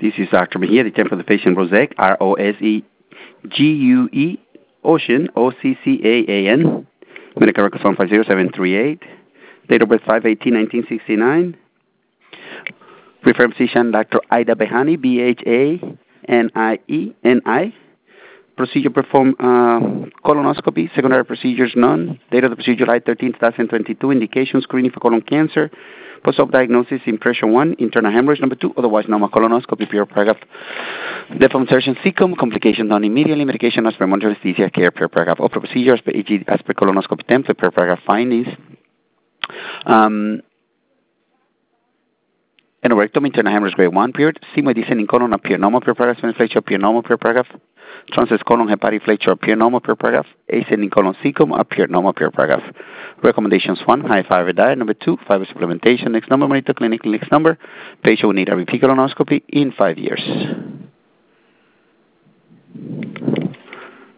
This is Dr. Mejia, the temp for the patient Roseg, Rosegue, Ocean, OCCAAN. Medical records 150738. Date of birth 5/18/1969. Referred physician Dr. Aida Behani, BHANIENI. Procedure performed colonoscopy. Secondary procedures none. Date of the procedure July 13, 2022. Indication screening for colon cancer. Post-op diagnosis impression 1. Internal hemorrhage number 2. Otherwise normal colonoscopy. Pure paragraph. Death of insertion cecum. Complication done immediately. Medication as per monitor anesthesia care. Pure paragraph. Opera procedure as per colonoscopy template. Pure paragraph findings. Anorectomy, internal hemorrhage grade 1 period. Sigmoid descending colon appear normal per paragraph. Spinal flexure appear normal per paragraph. Transverse colon hepatic flexure appear normal per paragraph. Ascending colon cecum appear normal per paragraph. Recommendations 1, high fiber diet. Number 2, fiber supplementation. Next number, monitor clinic. Next number, patient will need a repeat colonoscopy in 5 years.